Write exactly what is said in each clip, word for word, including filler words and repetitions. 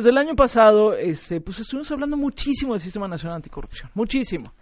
Pues del año pasado, este, pues estuvimos hablando muchísimo del Sistema Nacional Anticorrupción, muchísimo.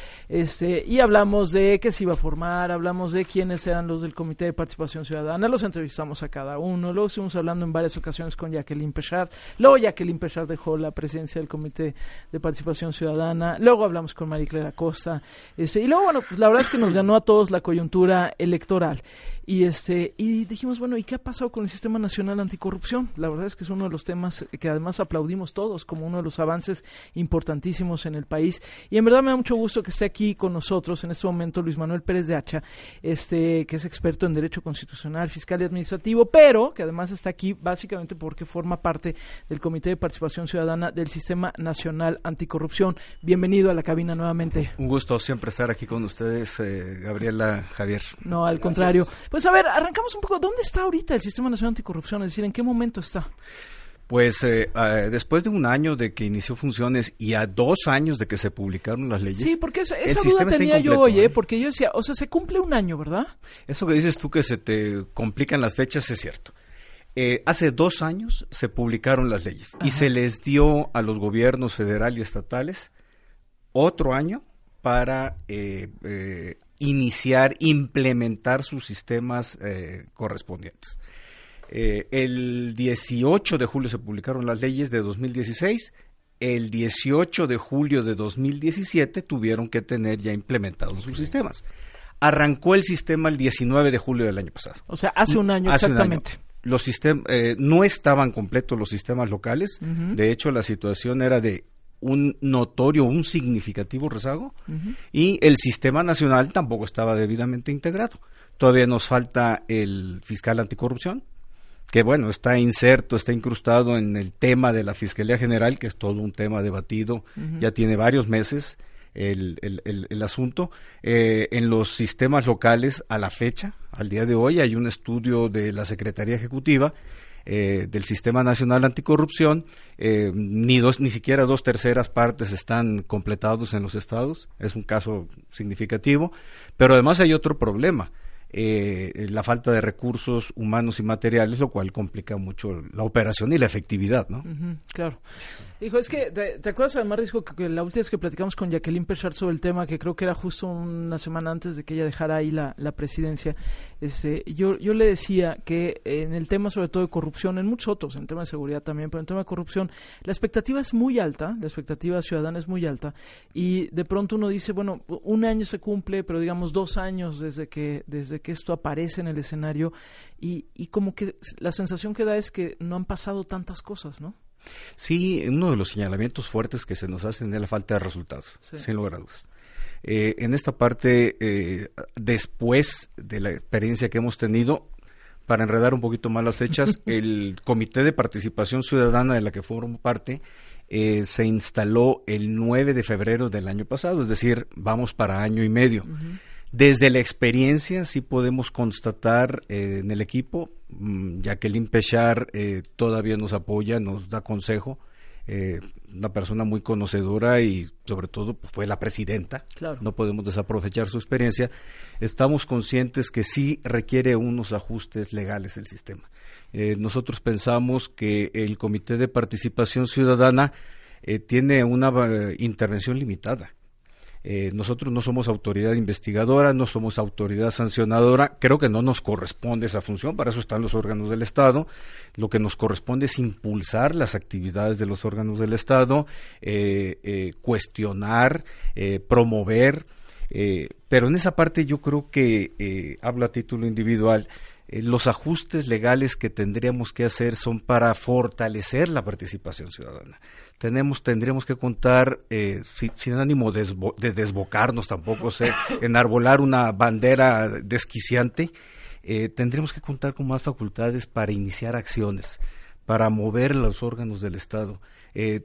Este, y hablamos de qué se iba a formar, hablamos de quiénes eran los del Comité de Participación Ciudadana, los entrevistamos a cada uno, luego estuvimos hablando en varias ocasiones con Jacqueline Pechard, luego Jacqueline Pechard dejó la presidencia del Comité de Participación Ciudadana, luego hablamos con María Clara Costa, este, y luego, bueno, pues la verdad es que nos ganó a todos la coyuntura electoral. Y este y dijimos, bueno, ¿y qué ha pasado con el Sistema Nacional Anticorrupción? La verdad es que es uno de los temas que además aplaudimos todos como uno de los avances importantísimos en el país. Y en verdad me da mucho gusto que esté aquí con nosotros en este momento Luis Manuel Pérez de Hacha, este que es experto en Derecho Constitucional, Fiscal y Administrativo, pero que además está aquí básicamente porque forma parte del Comité de Participación Ciudadana del Sistema Nacional Anticorrupción. Bienvenido a la cabina nuevamente. Un gusto siempre estar aquí con ustedes, eh, Gabriela, Javier. No, al contrario. Pues a ver, arrancamos un poco. ¿Dónde está ahorita el Sistema Nacional Anticorrupción? Es decir, ¿en qué momento está? Pues eh, eh, después de un año de que inició funciones y a dos años de que se publicaron las leyes. Sí, porque esa, esa duda tenía yo hoy, ¿eh? Porque yo decía, o sea, se cumple un año, ¿verdad? Eso que dices tú que se te complican las fechas es cierto. Eh, hace dos años se publicaron las leyes. Ajá. Y se les dio a los gobiernos federal y estatales otro año para eh, eh, iniciar, implementar sus sistemas eh, correspondientes. Eh, el dieciocho de julio se publicaron las leyes de dos mil dieciséis, el dieciocho de julio de dos mil diecisiete tuvieron que tener ya implementados sus sistemas. Arrancó el sistema el diecinueve de julio del año pasado. O sea, hace un año hace exactamente. Un año. Los sistemas, eh, no estaban completos los sistemas locales, uh-huh. De hecho la situación era de un notorio, un significativo rezago, uh-huh. Y el sistema nacional tampoco estaba debidamente integrado. Todavía nos falta el fiscal anticorrupción, que bueno, está inserto, está incrustado en el tema de la Fiscalía General, que es todo un tema debatido, uh-huh. Ya tiene varios meses el, el, el, el asunto. Eh, en los sistemas locales, a la fecha, al día de hoy, hay un estudio de la Secretaría Ejecutiva Eh, del Sistema Nacional Anticorrupción, eh, ni dos, ni siquiera dos terceras partes están completados en los estados, es un caso significativo, pero además hay otro problema, eh, la falta de recursos humanos y materiales, lo cual complica mucho la operación y la efectividad, ¿no? Uh-huh, claro. Hijo, es que, ¿te, te acuerdas además, Risco, que, que la última vez que platicamos con Jacqueline Pechard sobre el tema, que creo que era justo una semana antes de que ella dejara ahí la, la presidencia, este, yo, yo le decía que en el tema sobre todo de corrupción, en muchos otros, en el tema de seguridad también, pero en el tema de corrupción, la expectativa es muy alta, la expectativa ciudadana es muy alta, y de pronto uno dice, bueno, un año se cumple, pero digamos dos años desde que, desde que esto aparece en el escenario, y, y como que la sensación que da es que no han pasado tantas cosas, ¿no? Sí, uno de los señalamientos fuertes que se nos hacen es la falta de resultados, sí. Sin lugar a dudas. Eh, en esta parte, eh, después de la experiencia que hemos tenido, para enredar un poquito más las fechas, el Comité de Participación Ciudadana de la que formo parte eh, se instaló el nueve de febrero del año pasado, es decir, vamos para año y medio. Uh-huh. Desde la experiencia sí podemos constatar eh, en el equipo, mmm, Jacqueline Pechard eh, todavía nos apoya, nos da consejo, eh, una persona muy conocedora y sobre todo pues, fue la presidenta, claro. No podemos desaprovechar su experiencia. Estamos conscientes que sí requiere unos ajustes legales el sistema. Eh, nosotros pensamos que el Comité de Participación Ciudadana eh, tiene una uh, intervención limitada. Eh, nosotros no somos autoridad investigadora, no somos autoridad sancionadora, creo que no nos corresponde esa función, para eso están los órganos del Estado. Lo que nos corresponde es impulsar las actividades de los órganos del Estado, eh, eh, cuestionar, eh, promover, eh, pero en esa parte yo creo que, eh, hablo a título individual, eh, los ajustes legales que tendríamos que hacer son para fortalecer la participación ciudadana. Tenemos, tendríamos que contar, eh, sin, sin ánimo de, desbo, de desbocarnos, tampoco sé, enarbolar una bandera desquiciante, eh, tendríamos que contar con más facultades para iniciar acciones, para mover los órganos del Estado. Eh,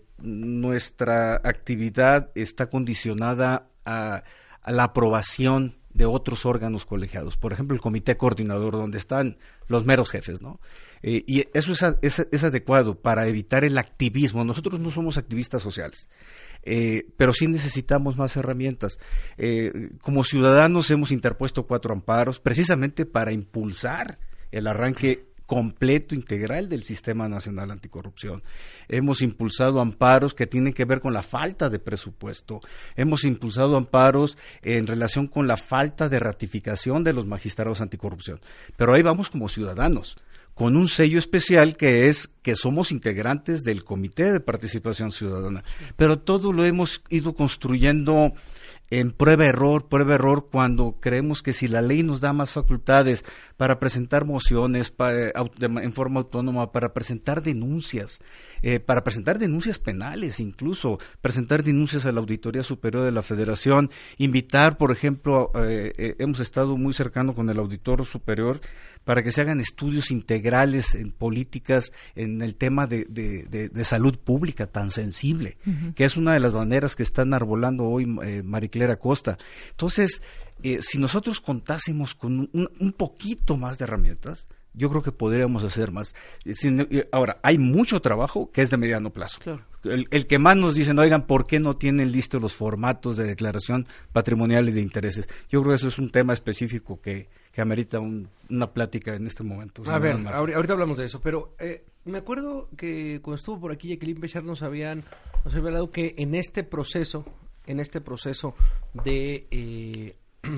nuestra actividad está condicionada a, a la aprobación de otros órganos colegiados, por ejemplo el comité coordinador donde están los meros jefes, ¿no? Eh, y eso es, es, es adecuado para evitar el activismo. Nosotros no somos activistas sociales, eh, pero sí necesitamos más herramientas. Eh, como ciudadanos hemos interpuesto cuatro amparos precisamente para impulsar el arranque completo, integral del Sistema Nacional Anticorrupción. Hemos impulsado amparos que tienen que ver con la falta de presupuesto. Hemos impulsado amparos en relación con la falta de ratificación de los magistrados anticorrupción. Pero ahí vamos como ciudadanos, con un sello especial que es que somos integrantes del Comité de Participación Ciudadana. Pero todo lo hemos ido construyendo en prueba-error, prueba-error, cuando creemos que si la ley nos da más facultades para presentar mociones para, en forma autónoma, para presentar denuncias, eh, para presentar denuncias penales, incluso presentar denuncias a la Auditoría Superior de la Federación, invitar, por ejemplo, eh, eh, hemos estado muy cercano con el Auditor Superior para que se hagan estudios integrales en políticas, en el tema de, de, de, de salud pública tan sensible, uh-huh. que es una de las banderas que están arbolando hoy eh, Mariclera Costa. Entonces, eh, si nosotros contásemos con un, un poquito más de herramientas, yo creo que podríamos hacer más. Ahora, hay mucho trabajo que es de mediano plazo. Claro. El, el que más nos dicen, oigan, ¿por qué no tienen listos los formatos de declaración patrimonial y de intereses? Yo creo que eso es un tema específico que, que amerita un, una plática en este momento. A ver, ahorita hablamos de eso, pero eh, me acuerdo que cuando estuvo por aquí Jacqueline Béchar nos habían, nos había hablado que en este proceso, en este proceso de eh,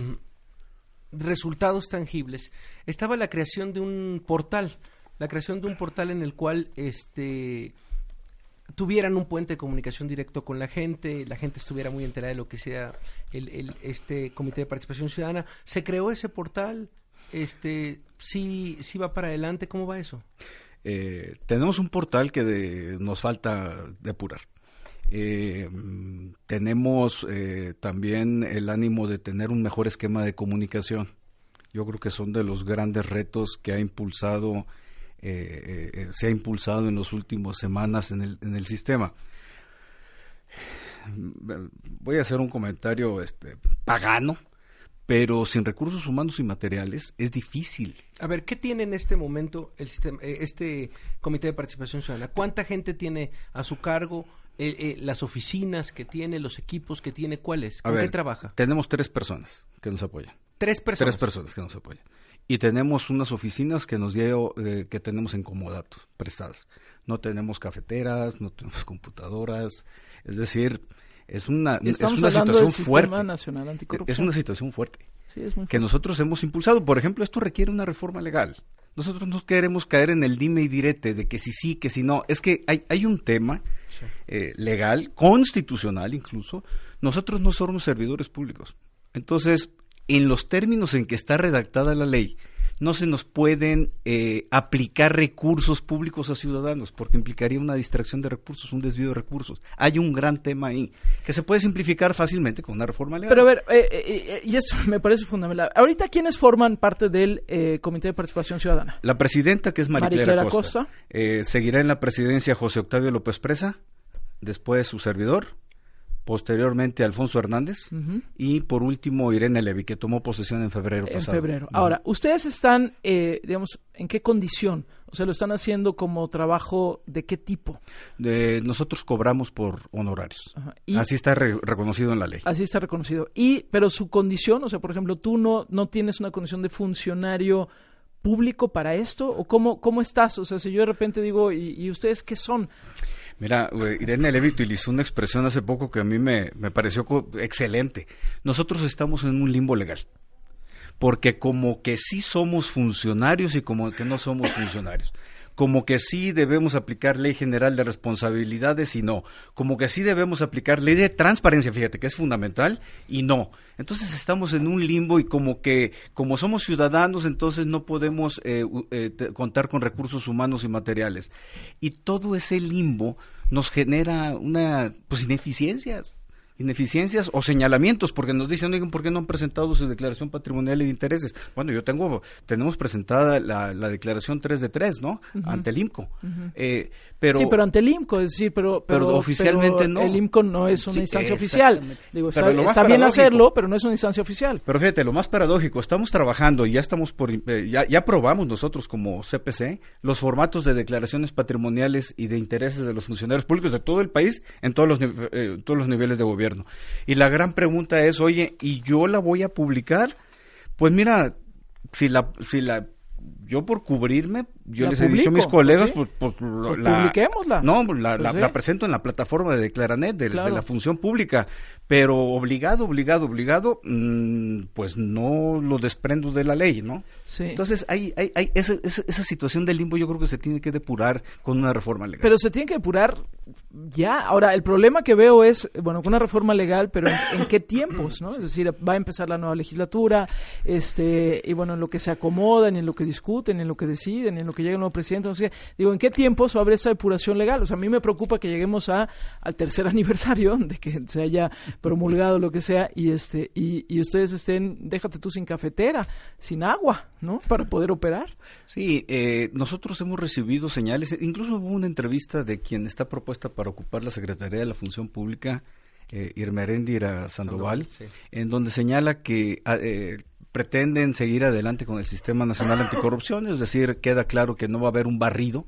resultados tangibles, estaba la creación de un portal, la creación de un portal en el cual este tuvieran un puente de comunicación directo con la gente, la gente estuviera muy enterada de lo que sea el, el este Comité de Participación Ciudadana. ¿Se creó ese portal? Este, ¿sí, sí va para adelante? ¿Cómo va eso? Eh, tenemos un portal que de, nos falta depurar. Eh, tenemos eh, también el ánimo de tener un mejor esquema de comunicación. Yo creo que son de los grandes retos que ha impulsado, eh, eh, se ha impulsado en las últimas semanas en el, en el sistema. Voy a hacer un comentario este, pagano, pero sin recursos humanos y materiales es difícil. A ver, ¿qué tiene en este momento el sistema, este Comité de Participación Ciudadana? ¿Cuánta gente tiene a su cargo? Eh, eh, las oficinas que tiene, los equipos que tiene, ¿cuáles? ¿Con qué trabaja? Tenemos tres personas que nos apoyan. ¿Tres personas? Tres personas que nos apoyan. Y tenemos unas oficinas que nos dio, eh, que tenemos en comodato, prestadas. No tenemos cafeteras, no tenemos computadoras, es decir, es una, es una situación fuerte. Nacional Anticorrupción. Es una situación fuerte. Sí, es muy fuerte. Que nosotros hemos impulsado. Por ejemplo, esto requiere una reforma legal. Nosotros no queremos caer en el dime y direte de que si sí, que si no. Es que hay, hay un tema sí. eh, legal, constitucional incluso. Nosotros no somos servidores públicos. Entonces, en los términos en que está redactada la ley, no se nos pueden eh, aplicar recursos públicos a ciudadanos, porque implicaría una distracción de recursos, un desvío de recursos. Hay un gran tema ahí, que se puede simplificar fácilmente con una reforma legal. Pero a ver, eh, eh, y eso me parece fundamental. Ahorita, ¿quiénes forman parte del eh, Comité de Participación Ciudadana? La presidenta, que es Mariclera Costa. Costa. Eh, seguirá en la presidencia José Octavio López Presa, después su servidor, posteriormente Alfonso Hernández, uh-huh. y por último Irene Levy, que tomó posesión en febrero en pasado. En febrero. Uh-huh. Ahora, ¿ustedes están, eh, digamos, en qué condición? O sea, ¿lo están haciendo como trabajo de qué tipo? De, nosotros cobramos por honorarios. Uh-huh. ¿Y? Así está re- reconocido en la ley. Así está reconocido. Y, pero su condición, o sea, por ejemplo, tú no, no tienes una condición de funcionario público para esto, o cómo, cómo estás? O sea, si yo de repente digo, ¿y, y ustedes qué son? Mira, Irene Levy utilizó una expresión hace poco que a mí me, me pareció excelente. Nosotros estamos en un limbo legal, porque como que sí somos funcionarios y como que no somos funcionarios. Como que sí debemos aplicar ley general de responsabilidades y no. Como que sí debemos aplicar ley de transparencia, fíjate, que es fundamental, y no. Entonces estamos en un limbo y como que, como somos ciudadanos, entonces no podemos eh, eh, te, contar con recursos humanos y materiales. Y todo ese limbo nos genera una, pues, ineficiencias. ineficiencias o señalamientos, porque nos dicen, oigan, ¿por qué no han presentado su declaración patrimonial y de intereses? Bueno, yo tengo, tenemos presentada la, la declaración tres de tres, ¿no? Uh-huh. Ante el I M C O. Uh-huh. Eh, pero, sí, pero ante el I M C O, es decir, pero, pero, pero oficialmente pero no. El I M C O no es una sí, instancia oficial. Digo, está, está bien hacerlo, pero no es una instancia oficial. Pero fíjate, lo más paradójico, estamos trabajando y ya estamos por, eh, ya, ya aprobamos nosotros como C P C los formatos de declaraciones patrimoniales y de intereses de los funcionarios públicos de todo el país en todos los, eh, todos los niveles de gobierno. Y la gran pregunta es, oye, ¿y yo la voy a publicar? Pues mira, si la, si la, yo por cubrirme, yo la les publico, he dicho a mis colegas, ¿sí? pues, pues, pues la, publiquémosla. No, la, pues la, sí. la presento en la plataforma de Declaranet, de, claro. de la función pública, pero obligado, obligado, obligado, mmm, pues no lo desprendo de la ley, ¿no? Sí. Entonces, hay, hay, hay esa, esa, esa situación del limbo yo creo que se tiene que depurar con una reforma legal. Pero se tiene que depurar ya. Ahora, el problema que veo es, bueno, con una reforma legal, pero ¿en, en qué tiempos, no? Es decir, va a empezar la nueva legislatura, este, y bueno, en lo que se acomodan, en lo que discuten, en lo que deciden, en lo que llega el nuevo presidente, no sé qué. Digo, ¿en qué tiempos va a haber esta depuración legal? O sea, a mí me preocupa que lleguemos a al tercer aniversario de que se haya promulgado lo que sea y este y, y ustedes estén, déjate tú sin cafetera, sin agua, ¿no? Para poder operar. Sí, eh, nosotros hemos recibido señales, incluso hubo una entrevista de quien está propuesta para ocupar la Secretaría de la Función Pública, eh, Irma Heréndira Sandoval, Sandoval sí. en donde señala que eh, pretenden seguir adelante con el Sistema Nacional Anticorrupción, es decir, queda claro que no va a haber un barrido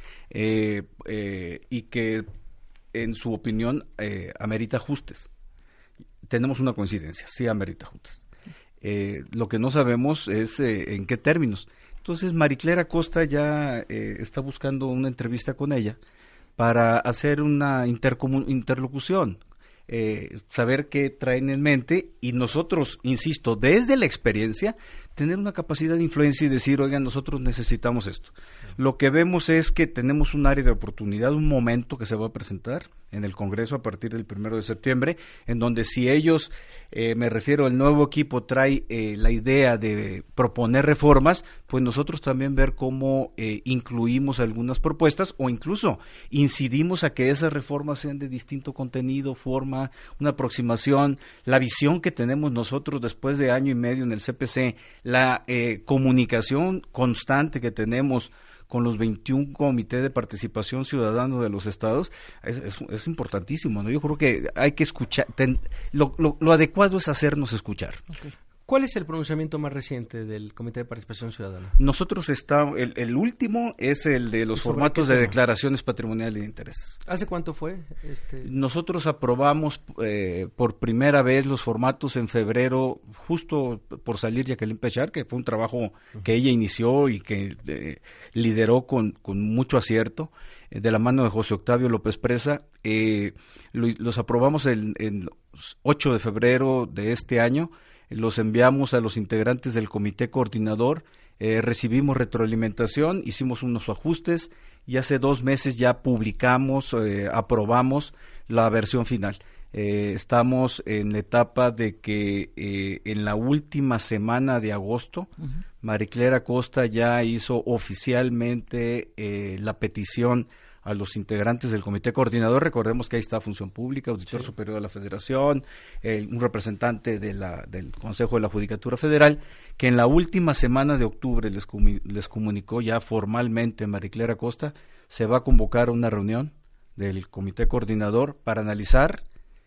eh, eh, y que en su opinión eh, amerita ajustes. Tenemos una coincidencia, sí amerita ajustes. Eh, lo que no sabemos es eh, en qué términos. Entonces, Mariclera Costa ya eh, está buscando una entrevista con ella para hacer una interlocución, eh, saber qué traen en mente y nosotros, insisto, desde la experiencia, tener una capacidad de influencia y decir, oigan, nosotros necesitamos esto. Lo que vemos es que tenemos un área de oportunidad, un momento que se va a presentar en el Congreso a partir del primero de septiembre, en donde si ellos, eh, me refiero al nuevo equipo, trae eh, la idea de proponer reformas, pues nosotros también ver cómo eh, incluimos algunas propuestas o incluso incidimos a que esas reformas sean de distinto contenido, forma, una aproximación, la visión que tenemos nosotros después de año y medio en el C P C, la eh, comunicación constante que tenemos con los veintiún comités de participación ciudadana de los estados, es, es, es importantísimo, ¿no? Yo creo que hay que escuchar, ten, lo, lo, lo adecuado es hacernos escuchar. Okay. ¿Cuál es el pronunciamiento más reciente del Comité de Participación Ciudadana? Nosotros estamos, el, el último es el de los formatos de declaraciones patrimoniales de intereses. ¿Hace cuánto fue? Este... Nosotros aprobamos eh, por primera vez los formatos en febrero, justo por salir Jacqueline Pechar, que fue un trabajo uh-huh. que ella inició y que eh, lideró con, con mucho acierto, eh, de la mano de José Octavio López Presa. Eh, lo, los aprobamos el, el ocho de febrero de este año. Los enviamos a los integrantes del comité coordinador, eh, recibimos retroalimentación, hicimos unos ajustes y hace dos meses ya publicamos, eh, aprobamos la versión final. Eh, estamos en la etapa de que eh, en la última semana de agosto, uh-huh. Mariclera Costa ya hizo oficialmente eh, la petición a los integrantes del comité coordinador. Recordemos que ahí está Función Pública, Auditor sí. Superior de la Federación, eh, un representante de la, del Consejo de la Judicatura Federal, que en la última semana de octubre les, comu- les comunicó ya formalmente Mariclera Costa, se va a convocar una reunión del comité coordinador para analizar,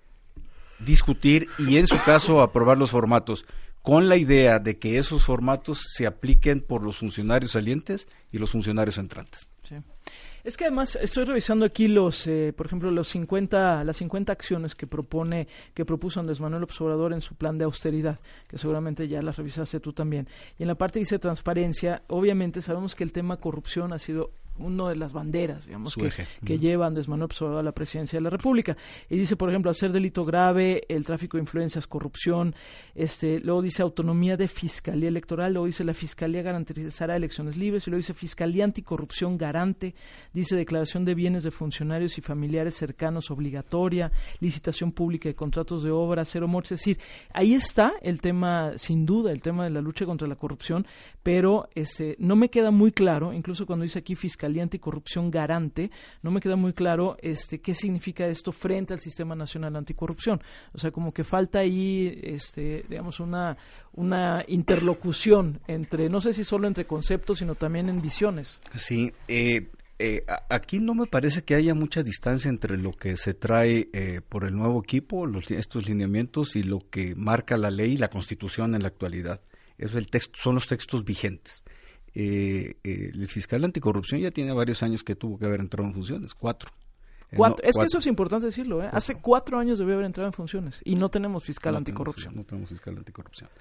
discutir y en su caso aprobar los formatos, con la idea de que esos formatos se apliquen por los funcionarios salientes y los funcionarios entrantes. Sí. Es que además estoy revisando aquí los, eh, por ejemplo, los cincuenta, las cincuenta acciones que propone, que propuso Andrés Manuel López Obrador en su plan de austeridad, que seguramente ya las revisaste tú también. Y en la parte que dice transparencia, obviamente sabemos que el tema corrupción ha sido una de las banderas, digamos, que, que uh-huh. lleva Andrés Manuel López Obrador a la presidencia de la República. Y dice, por ejemplo, hacer delito grave, el tráfico de influencias, corrupción, este, luego dice autonomía de fiscalía electoral, luego dice la fiscalía garantizará elecciones libres, y luego dice fiscalía anticorrupción garante, dice declaración de bienes de funcionarios y familiares cercanos obligatoria, licitación pública de contratos de obra, cero muertes. Es decir, ahí está el tema, sin duda, el tema de la lucha contra la corrupción, pero este, no me queda muy claro, incluso cuando dice aquí fiscalía anticorrupción garante, no me queda muy claro este qué significa esto frente al Sistema Nacional Anticorrupción. O sea, como que falta ahí, este, digamos, una, una interlocución entre, no sé si solo entre conceptos, sino también en visiones. Sí, eh, eh, aquí no me parece que haya mucha distancia entre lo que se trae eh, por el nuevo equipo, los, estos lineamientos, y lo que marca la ley y la Constitución en la actualidad. Es el texto, son los textos vigentes. Eh, eh, el fiscal anticorrupción ya tiene varios años que tuvo que haber entrado en funciones, cuatro. Eh, cuatro. No, es cuatro. Que eso es importante decirlo, ¿eh? Hace cuatro años debió haber entrado en funciones y no tenemos fiscal no anticorrupción. Tenemos, no tenemos fiscal anticorrupción.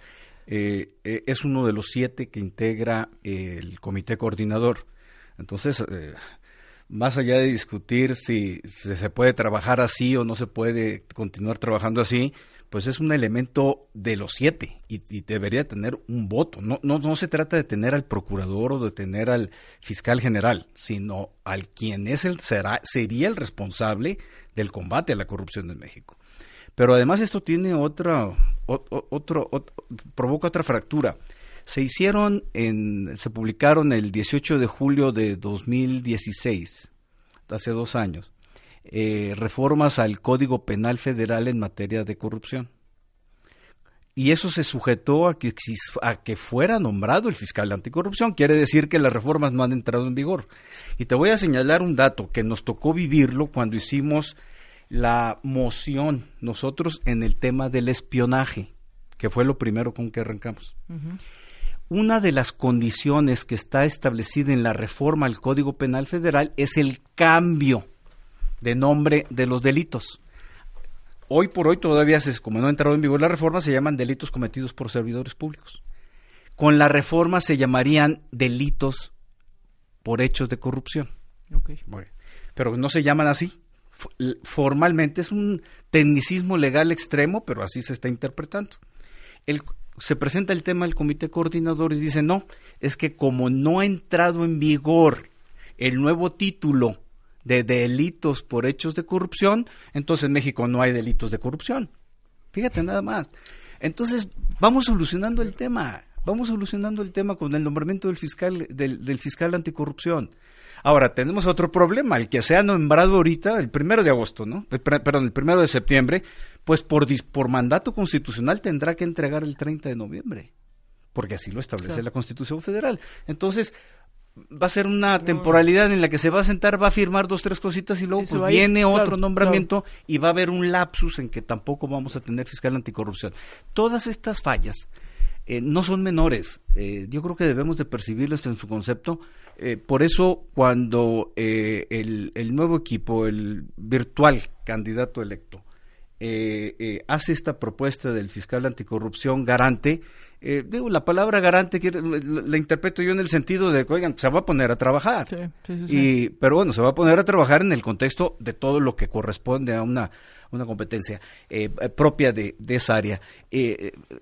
eh, eh, es uno de los siete que integra eh, el comité coordinador. Entonces, eh, más allá de discutir si, si se puede trabajar así o no se puede continuar trabajando así, pues es un elemento de los siete y, y debería tener un voto. No, no, no se trata de tener al procurador o de tener al fiscal general, sino al quien es el será sería el responsable del combate a la corrupción en México. Pero además esto tiene otra, otro, otro, otro provoca otra fractura. Se hicieron, en, se publicaron el dieciocho de julio de dos mil dieciséis, hace dos años, eh, reformas al Código Penal Federal en materia de corrupción. Y eso se sujetó a que, a que fuera nombrado el fiscal anticorrupción. Quiere decir que las reformas no han entrado en vigor. Y te voy a señalar un dato que nos tocó vivirlo cuando hicimos la moción nosotros en el tema del espionaje, que fue lo primero con que arrancamos. Uh-huh. Una de las condiciones que está establecida en la reforma al Código Penal Federal es el cambio de nombre de los delitos. Hoy por hoy todavía, se, como no ha entrado en vigor la reforma, se llaman delitos cometidos por servidores públicos. Con la reforma se llamarían delitos por hechos de corrupción. Okay. Bueno, pero no se llaman así. Formalmente es un tecnicismo legal extremo, pero así se está interpretando. El, se presenta el tema del comité coordinador y dice, no, es que como no ha entrado en vigor el nuevo título de delitos por hechos de corrupción, entonces en México no hay delitos de corrupción. Fíjate nada más. Entonces vamos solucionando el tema, vamos solucionando el tema con el nombramiento del fiscal, del, del fiscal anticorrupción. Ahora, tenemos otro problema, el que se ha nombrado ahorita, el primero de agosto, ¿no? El, perdón, el primero de septiembre, pues por, por mandato constitucional tendrá que entregar el treinta de noviembre, porque así lo establece claro. la Constitución Federal. Entonces, va a ser una temporalidad en la que se va a sentar, va a firmar dos, tres cositas y luego pues viene ir, otro claro, nombramiento claro. y va a haber un lapsus en que tampoco vamos a tener fiscal anticorrupción. Todas estas fallas eh, no son menores, eh, yo creo que debemos de percibirlas en su concepto. Eh, por eso cuando eh, el, el nuevo equipo, el virtual candidato electo, eh, eh, hace esta propuesta del fiscal anticorrupción garante, eh, digo, la palabra garante quiere, la, la interpreto yo en el sentido de que, oigan, se va a poner a trabajar, sí, sí, sí, sí. Y, pero bueno, se va a poner a trabajar en el contexto de todo lo que corresponde a una, una competencia eh, propia de, de esa área. Eh, eh,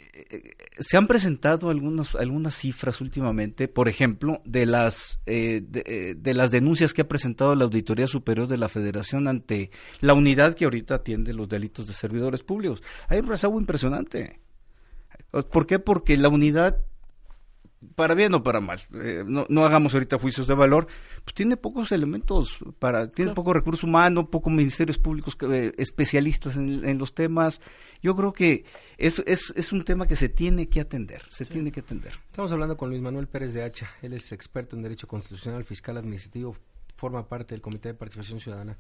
Se han presentado algunas algunas cifras últimamente, por ejemplo, de las eh, de, de las denuncias que ha presentado la Auditoría Superior de la Federación ante la unidad que ahorita atiende los delitos de servidores públicos. Hay un rezago impresionante. ¿Por qué? Porque la unidad, para bien o para mal, eh, no, no hagamos ahorita juicios de valor, pues tiene pocos elementos, para tiene claro. poco recurso humano, pocos ministerios públicos eh, especialistas en, en los temas. Yo creo que es, es, es un tema que se tiene que atender, se sí. tiene que atender. Estamos hablando con Luis Manuel Pérez de Hacha, él es experto en Derecho Constitucional, fiscal administrativo, forma parte del Comité de Participación Ciudadana.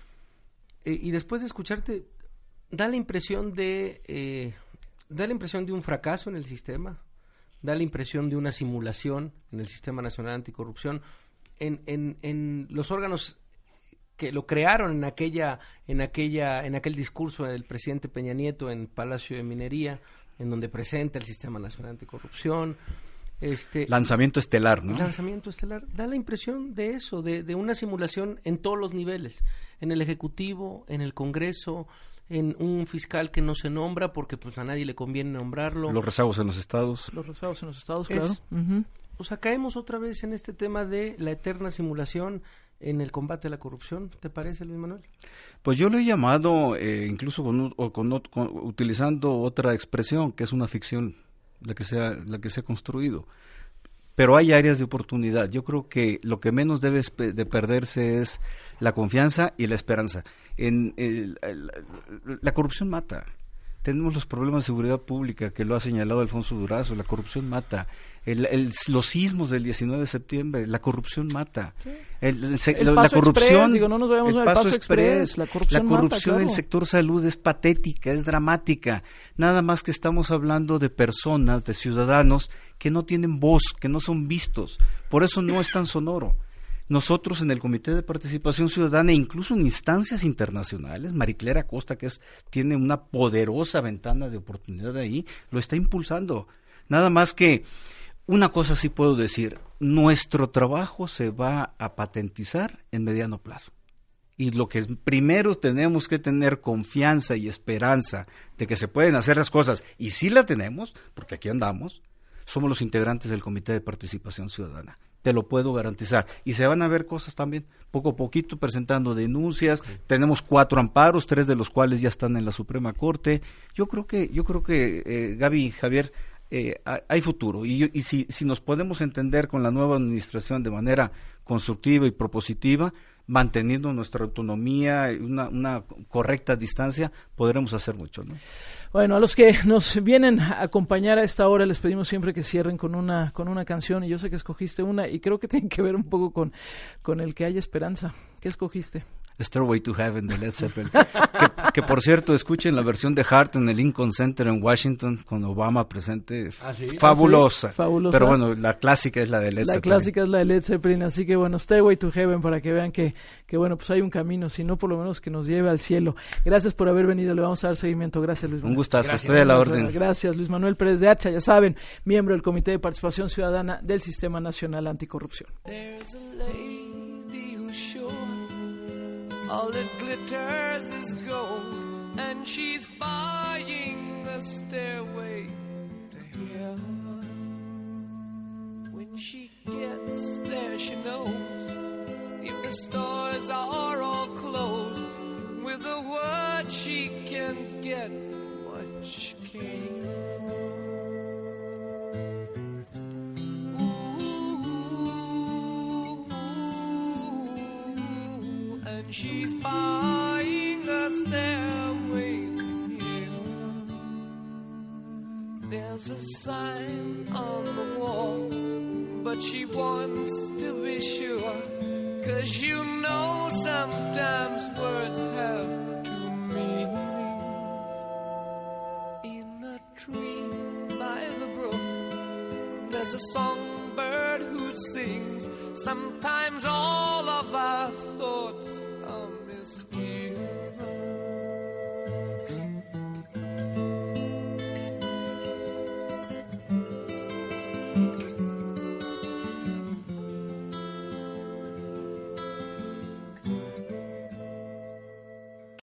Eh, y después de escucharte, da la impresión de, eh, da la impresión de un fracaso en el sistema, da la impresión de una simulación en el Sistema Nacional Anticorrupción, en, en, en los órganos que lo crearon en aquella, en aquella, en aquel discurso del presidente Peña Nieto en Palacio de Minería, en donde presenta el Sistema Nacional Anticorrupción. Este, lanzamiento estelar, ¿no? Lanzamiento estelar, da la impresión de eso, de, de una simulación en todos los niveles, en el Ejecutivo, en el Congreso, en un fiscal que no se nombra porque pues a nadie le conviene nombrarlo. Los rezagos en los estados. Los rezagos en los estados, es, claro. Uh-huh. O sea, caemos otra vez en este tema de la eterna simulación en el combate a la corrupción. ¿Te parece, Luis Manuel? Pues yo lo he llamado, eh, incluso con, con, con, utilizando otra expresión, que es una ficción la que se ha, la que se ha construido. Pero hay áreas de oportunidad. Yo creo que lo que menos debe de perderse es la confianza y la esperanza. En el, el, la corrupción mata. Tenemos los problemas de seguridad pública que lo ha señalado Alfonso Durazo. La corrupción mata. El, el, los sismos del diecinueve de septiembre, la corrupción mata. El, el, el la, la corrupción, express, digo, no nos vayamos el paso, paso express, express, la corrupción, la corrupción mata, en claro. el sector salud es patética, es dramática. Nada más que estamos hablando de personas, de ciudadanos que no tienen voz, que no son vistos. Por eso no es tan sonoro. Nosotros en el Comité de Participación Ciudadana, incluso en instancias internacionales, Mariclera Acosta, que es, tiene una poderosa ventana de oportunidad ahí, lo está impulsando. Nada más que una cosa sí puedo decir, nuestro trabajo se va a patentizar en mediano plazo. Y lo que primero tenemos que tener confianza y esperanza de que se pueden hacer las cosas, y sí la tenemos, porque aquí andamos, somos los integrantes del Comité de Participación Ciudadana. Te lo puedo garantizar. Y se van a ver cosas también, poco a poquito, presentando denuncias. Sí. Tenemos cuatro amparos, tres de los cuales ya están en la Suprema Corte. Yo creo que, yo creo que eh, Gaby y Javier, eh, hay futuro. Y, y si, si nos podemos entender con la nueva administración de manera constructiva y propositiva, manteniendo nuestra autonomía, una, una correcta distancia, podremos hacer mucho, ¿no? Bueno, a los que nos vienen a acompañar a esta hora les pedimos siempre que cierren con una con una canción, y yo sé que escogiste una y creo que tiene que ver un poco con, con el que haya esperanza. ¿Qué escogiste? Stairway to Heaven de Led Zeppelin, que, que por cierto escuchen la versión de Heart en el Lincoln Center en Washington con Obama presente. ¿Ah, sí? Fabulosa. ¿Ah, sí? Fabulosa. Pero bueno, la clásica es la de Led la Zeppelin. La clásica es la de Led Zeppelin, así que bueno, Stairway to Heaven, para que vean que, que bueno, pues hay un camino, si no por lo menos que nos lleve al cielo. Gracias por haber venido, le vamos a dar seguimiento. Gracias, Luis Manuel. Un gustazo, estoy a la orden. Gracias, Luis Manuel Pérez de Hacha, ya saben, miembro del Comité de Participación Ciudadana del Sistema Nacional Anticorrupción. All that glitters is gold, and she's buying a stairway to heaven. When she gets there, she knows if the stores are all closed, with a word she can get what she came for. She's buying a stairway to heaven. There's a sign on the wall, but she wants to be sure, 'cause you know sometimes words have two meanings. In a tree by the brook, there's a songbird who sings. Sometimes all of our thoughts are misheard.